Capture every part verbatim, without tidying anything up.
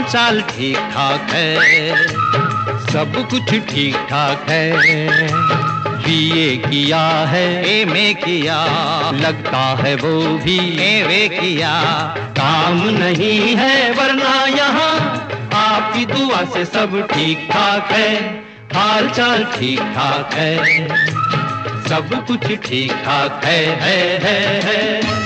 चाल ठीक ठाक है, सब कुछ ठीक ठाक है। बीए किया है, एम ए किया, लगता है वो भी एम ए किया। काम नहीं है वरना यहाँ आपकी दुआ से सब ठीक ठाक है, हाल चाल ठीक ठाक है, सब कुछ ठीक ठाक है, है, है, है।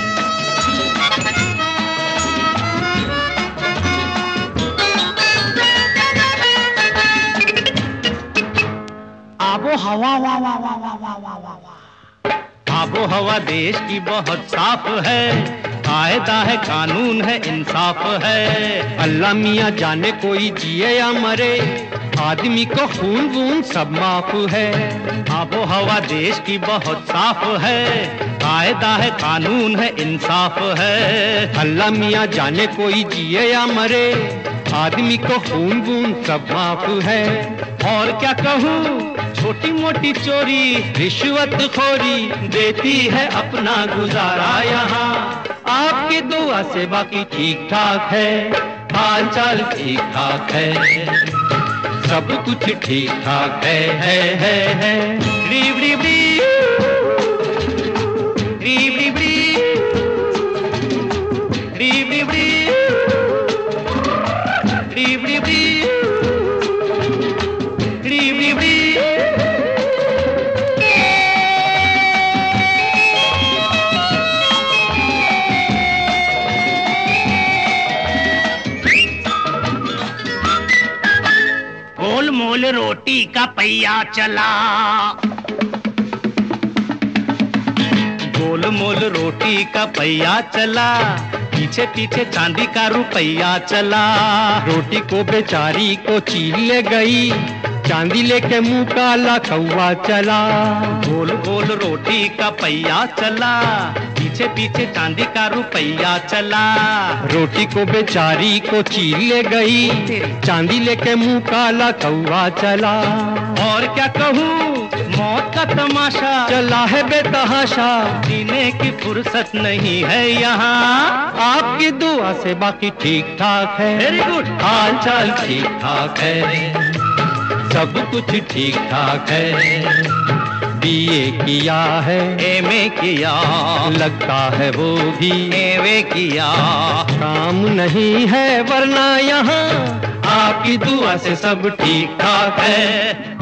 आबो हवा वाह वाह वाह वाह वाह वाह वाह वाह। आबो हवा देश की बहुत साफ है, कायदा है, कानून है, इंसाफ है। अल्लाह मियाँ जाने कोई जिए या मरे, आदमी को खून वून सब माफ है। आबो हवा देश की बहुत साफ है, कायदा है, कानून है, इंसाफ है। अल्लाह मियाँ जाने कोई जिए या मरे, आदमी को खून वून सब माफ है। और क्या कहूँ, छोटी मोटी चोरी रिश्वत खोरी देती है अपना गुजारा यहाँ। आपकी दुआ से बाकी ठीक ठाक है, हाल चाल ठीक ठाक है, सब कुछ ठीक ठाक है, है, है, है। री री री री री री री री गोल मोल रोटी का पहिया चला, गोल मोल रोटी का पहिया चला, पीछे पीछे चांदी का रुपया चला। रोटी को बेचारी को चीर ले गई, चांदी लेके मुंह काला कौवा चला। गोल गोल रोटी का पहिया चला, पीछे पीछे चांदी का रुपया चला। रोटी को बेचारी को चीर ले गई, चांदी लेके मुंह काला कौवा चला। और क्या कहूँ, मौत का तमाशा चला है बेतहाशा, जीने की फुर्सत नहीं है यहाँ। आपकी दुआ से बाकी ठीक ठाक है, वेरी गुड, हाल चाल ठीक ठाक है, सब कुछ ठीक ठाक है। बीए किया है, एम ए किया, लगता है वो भी एम ए किया। काम नहीं है वरना यहाँ आपकी दुआ से सब ठीक ठाक है।